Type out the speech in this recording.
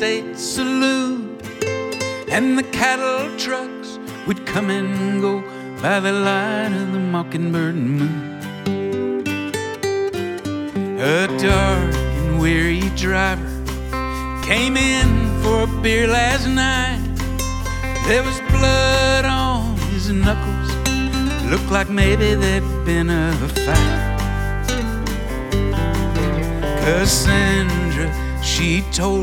State Saloon, and the cattle trucks would come and go by the light of the mockingbird moon. A dark and weary driver came in for a beer last night. There was blood on his knuckles, looked like maybe there'd been a fight. Cassandra, she told